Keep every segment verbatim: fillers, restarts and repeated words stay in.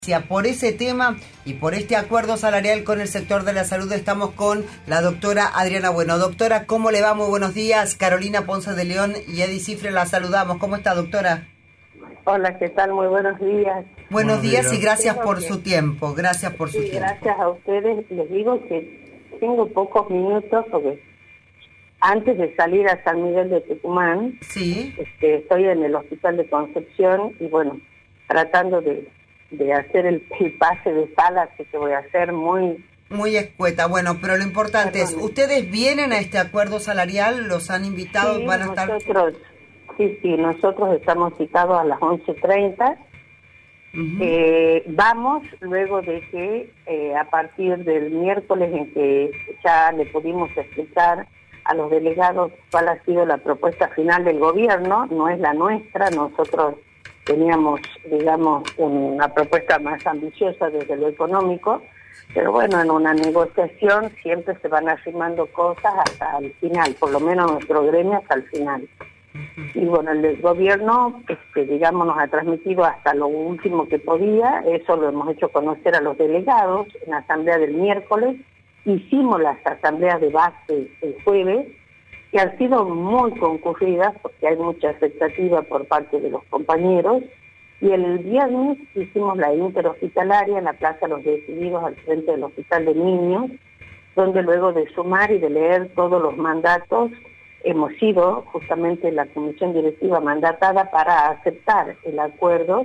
Por ese tema y por este acuerdo salarial con el sector de la salud estamos con la doctora Adriana Bueno. Doctora, ¿cómo le va? Muy buenos días. Carolina Ponce de León y Edi Cifre la saludamos. ¿Cómo está, doctora? Hola, ¿qué tal? Muy buenos días. Buenos, buenos días, días y gracias tengo por que... su tiempo. Gracias por su sí, tiempo. Gracias a ustedes. Les digo que tengo pocos minutos porque antes de salir a San Miguel de Tucumán, sí. este, estoy en el Hospital de Concepción y bueno, tratando de... de hacer el, el pase de sala, así que voy a hacer muy... Muy escueta, bueno, pero lo importante Perdón. es, ¿ustedes vienen a este acuerdo salarial? ¿Los han invitado? Sí, ¿Van a estar...? nosotros, sí, sí, nosotros estamos citados a las once treinta. Uh-huh. eh, vamos luego de que eh, a partir del miércoles en que ya le pudimos explicar a los delegados cuál ha sido la propuesta final del gobierno, no es la nuestra, nosotros... teníamos, digamos, una propuesta más ambiciosa desde lo económico, pero bueno, en una negociación siempre se van arrimando cosas hasta el final, por lo menos nuestro gremio hasta el final. Y bueno, el gobierno, este, digamos, nos ha transmitido hasta lo último que podía, eso lo hemos hecho conocer a los delegados en la asamblea del miércoles, hicimos las asambleas de base el jueves, que han sido muy concurridas porque hay mucha expectativa por parte de los compañeros, y el viernes hicimos la interhospitalaria en la Plaza de los Decididos al frente del Hospital de Niños, donde luego de sumar y de leer todos los mandatos, hemos sido justamente la comisión directiva mandatada para aceptar el acuerdo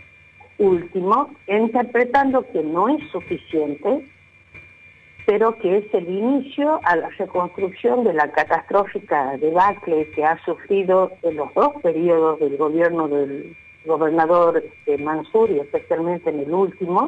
último, interpretando que no es suficiente, pero que es el inicio a la reconstrucción de la catastrófica debacle que ha sufrido en los dos periodos del gobierno del gobernador este, Mansur, y especialmente en el último,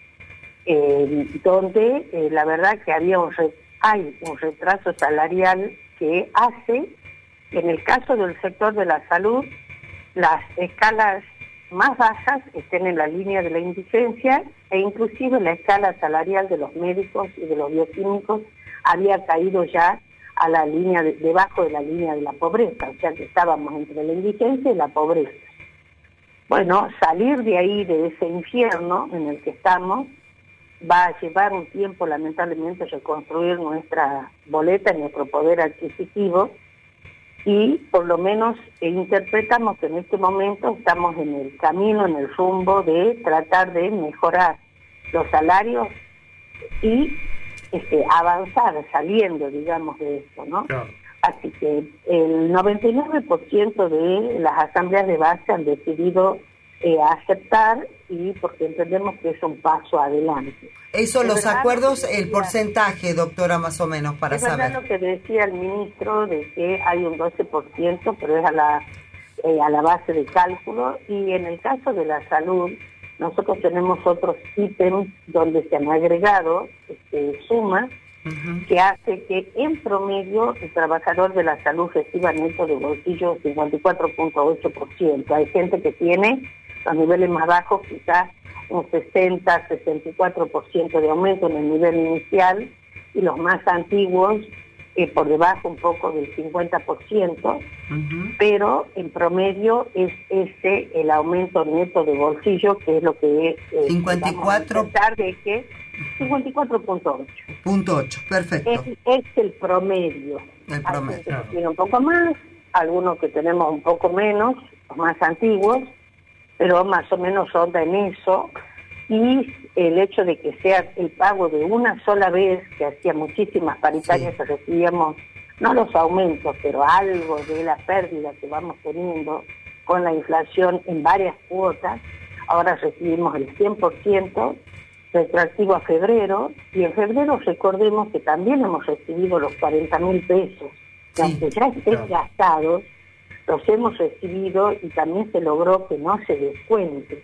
eh, donde eh, la verdad que había un re- hay un retraso salarial que hace que en el caso del sector de la salud las escalas más bajas estén en la línea de la indigencia, e inclusive la escala salarial de los médicos y de los bioquímicos había caído ya a la línea de, debajo de la línea de la pobreza, o sea que estábamos entre la indigencia y la pobreza. Bueno, salir de ahí, de ese infierno en el que estamos, va a llevar un tiempo, lamentablemente, reconstruir nuestra boleta y nuestro poder adquisitivo, y por lo menos eh, interpretamos que en este momento estamos en el camino, en el rumbo de tratar de mejorar los salarios y este, avanzar saliendo, digamos, de esto, ¿no? Claro. Así que el noventa y nueve por ciento de las asambleas de base han decidido eh, aceptar, y porque entendemos que es un paso adelante. Eso, los acuerdos, el porcentaje, doctora, más o menos, para es saber. Es verdad lo que decía el ministro, de que hay un doce por ciento, pero es a la, eh, a la base de cálculo, y en el caso de la salud, nosotros tenemos otros ítems donde se han agregado este, sumas, uh-huh, que hace que en promedio el trabajador de la salud reciba neto de bolsillo cincuenta y cuatro punto ocho por ciento. Hay gente que tiene los niveles más bajos quizás un sesenta, sesenta y cuatro por ciento de aumento en el nivel inicial, y los más antiguos eh, por debajo un poco del cincuenta por ciento, uh-huh, pero en promedio es ese el aumento neto de bolsillo, que es lo que es eh, cincuenta y cuatro de que cincuenta y cuatro punto ocho. Punto ocho, perfecto. Es, es el promedio. El promedio. Hay gente que tiene un poco más, algunos que tenemos un poco menos, los más antiguos, pero más o menos ronda en eso, y el hecho de que sea el pago de una sola vez, que hacía muchísimas paritarias, sí, que recibíamos, no los aumentos, pero algo de la pérdida que vamos teniendo con la inflación en varias cuotas. Ahora recibimos el cien por ciento retroactivo a febrero, y en febrero recordemos que también hemos recibido los cuarenta mil pesos, que sí, aunque ya estén claro. gastados, los hemos recibido, y también se logró que no se descuente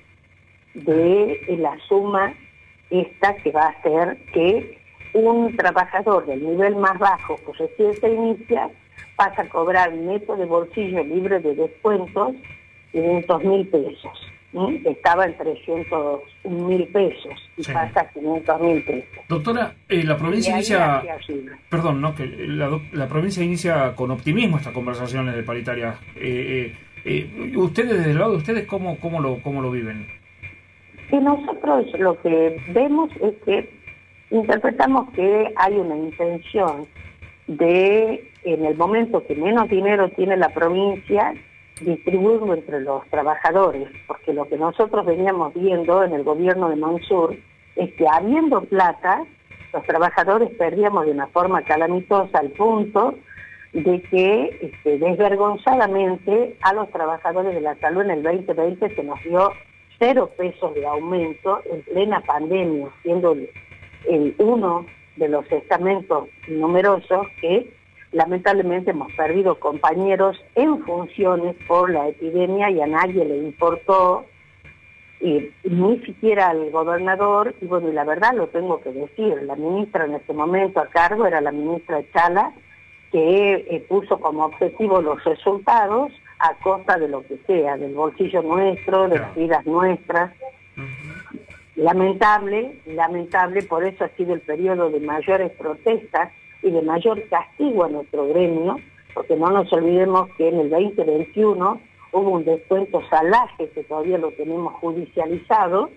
de la suma esta que va a hacer que un trabajador del nivel más bajo que recién se inicia pasa a cobrar neto de bolsillo libre de descuentos quinientos mil pesos. ¿sí? Estaba en trescientos mil pesos y sí. pasa a quinientos mil pesos. Doctora, eh, la provincia inicia... Perdón, ¿no? que la, la provincia inicia con optimismo estas conversaciones de paritarias. Eh, eh, eh, ustedes, desde el lado de ustedes, ¿cómo, cómo, lo, cómo lo viven? Y nosotros lo que vemos es que interpretamos que hay una intención de, en el momento que menos dinero tiene la provincia, distribuirlo entre los trabajadores, porque lo que nosotros veníamos viendo en el gobierno de Mansur es que habiendo plata, los trabajadores perdíamos de una forma calamitosa al punto de que este, desvergonzadamente a los trabajadores de la salud en el veinte veinte se nos dio cero pesos de aumento en plena pandemia, siendo el, el uno de los estamentos numerosos que lamentablemente hemos perdido compañeros en funciones por la epidemia y a nadie le importó, y ni siquiera al gobernador. Y bueno, y la verdad lo tengo que decir, la ministra en ese momento a cargo era la ministra Chala, que eh, puso como objetivo los resultados a costa de lo que sea, del bolsillo nuestro, de las vidas nuestras. Uh-huh. Lamentable, lamentable, por eso ha sido el periodo de mayores protestas y de mayor castigo a nuestro gremio, porque no nos olvidemos que en el veinte veintiuno hubo un descuento salvaje que todavía lo tenemos judicializado,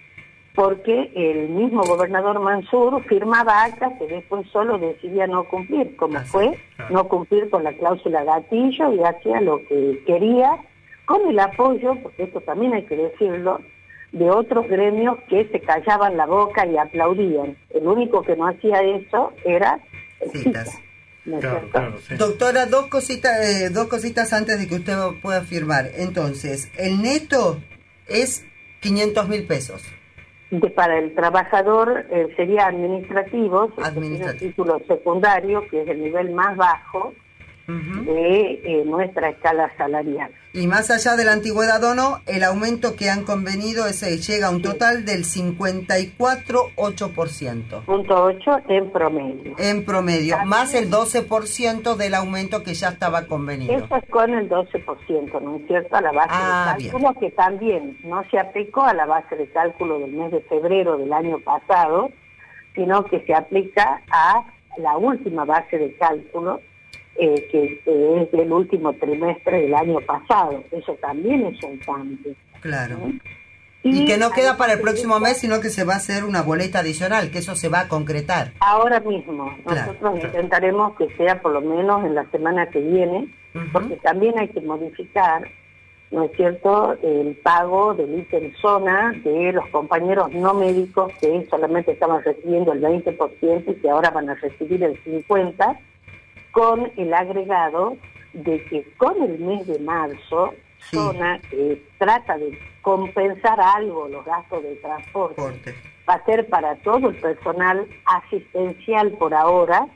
porque el mismo gobernador Mansur firmaba actas que después solo decidía no cumplir, como fue no cumplir con la cláusula gatillo, y hacía lo que quería, con el apoyo, porque esto también hay que decirlo, de otros gremios que se callaban la boca y aplaudían. El único que no hacía eso era el CITA. ¿No es claro, claro, sí. Doctora, dos cositas, eh, dos cositas antes de que usted pueda firmar. Entonces, el neto es quinientos mil pesos. De, para el trabajador eh, sería administrativo, administrativo. El título secundario, que es el nivel más bajo uh-huh. de eh, nuestra escala salarial. Y más allá de la antigüedad o no, el aumento que han convenido ese llega a un total del cincuenta y cuatro coma ocho por ciento. Punto ocho en promedio. En promedio, también, más el doce por ciento del aumento que ya estaba convenido. Eso es con el doce por ciento, ¿no es cierto? A la base ah, de cálculo, bien. Que también no se aplicó a la base de cálculo del mes de febrero del año pasado, sino que se aplica a la última base de cálculo, Eh, que eh, es del último trimestre del año pasado. Eso también es un cambio. Claro. ¿Sí? Y, y que no queda para el próximo mes, sino que se va a hacer una boleta adicional, que eso se va a concretar. Ahora mismo. Claro. Nosotros intentaremos que sea por lo menos en la semana que viene, uh-huh. porque también hay que modificar, ¿no es cierto?, el pago del ítem zona de los compañeros no médicos que solamente estaban recibiendo el veinte por ciento y que ahora van a recibir el cincuenta por ciento, con el agregado de que con el mes de marzo, sí. Zona eh, trata de compensar algo los gastos de transporte. Porte. Va a ser para todo el personal asistencial por ahora,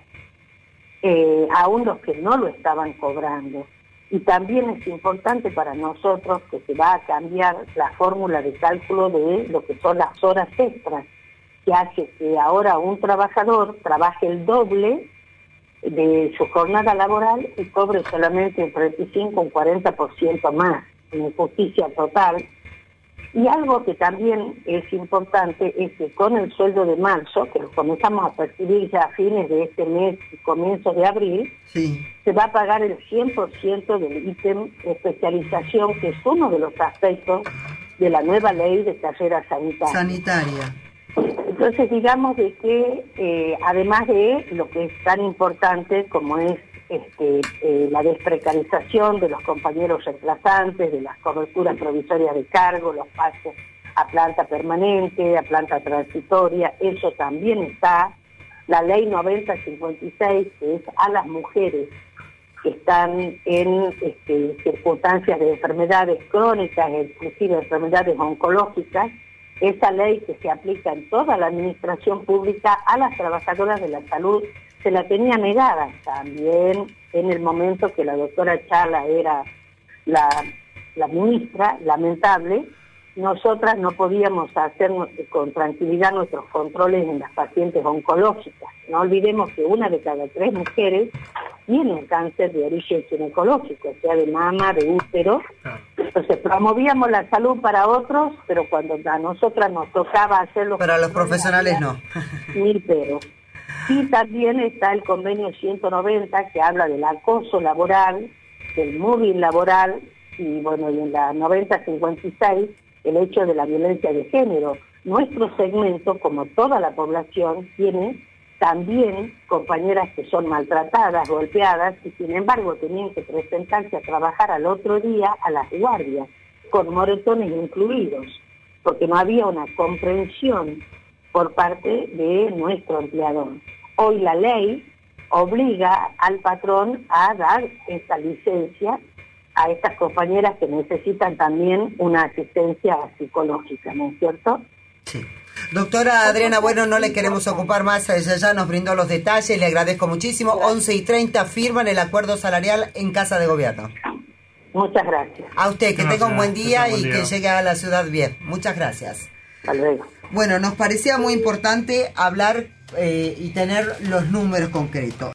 eh, aún los que no lo estaban cobrando. Y también es importante para nosotros que se va a cambiar la fórmula de cálculo de lo que son las horas extras, que hace que ahora un trabajador trabaje el doble de su jornada laboral y cobre solamente un treinta y cinco o un cuarenta por ciento más, en injusticia total. Y algo que también es importante es que con el sueldo de marzo, que lo comenzamos a percibir ya a fines de este mes y comienzos de abril, sí. se va a pagar el cien por ciento del ítem de especialización, que es uno de los aspectos de la nueva ley de carrera sanitaria. Sanitaria. Entonces, digamos de que, eh, además de lo que es tan importante como es este, eh, la desprecarización de los compañeros reemplazantes, de las coberturas provisorias de cargo, los pasos a planta permanente, a planta transitoria, eso también está. La ley noventa cincuenta y seis, que es a las mujeres que están en este, circunstancias de enfermedades crónicas, inclusive enfermedades oncológicas, esa ley que se aplica en toda la administración pública a las trabajadoras de la salud se la tenía negada también en el momento que la doctora Chala era la, la ministra. Lamentable, nosotras no podíamos hacer con tranquilidad nuestros controles en las pacientes oncológicas. No olvidemos que una de cada tres mujeres tiene un cáncer de origen ginecológico, o sea, de mama, de útero. Entonces promovíamos la salud para otros, pero cuando a nosotras nos tocaba hacerlo... Pero a los profesionales no. Mil peros. Y también está el convenio ciento noventa, que habla del acoso laboral, del mobbing laboral, y bueno, y en la noventa cincuenta y seis el hecho de la violencia de género. Nuestro segmento, como toda la población, tiene también compañeras que son maltratadas, golpeadas, y sin embargo tenían que presentarse a trabajar al otro día a las guardias, con moretones incluidos, porque no había una comprensión por parte de nuestro empleador. Hoy la ley obliga al patrón a dar esta licencia a estas compañeras que necesitan también una asistencia psicológica, ¿no es cierto? Sí. Doctora Adriana Bueno, no le queremos ocupar más, ella ya nos brindó los detalles, le agradezco muchísimo. Gracias. once y treinta firman el acuerdo salarial en Casa de Gobierno. Muchas gracias. A usted, que Gracias, tenga un buen día que y buen que día. llegue a la ciudad bien. Muchas gracias. Hasta luego. Bueno, nos parecía muy importante hablar eh, y tener los números concretos.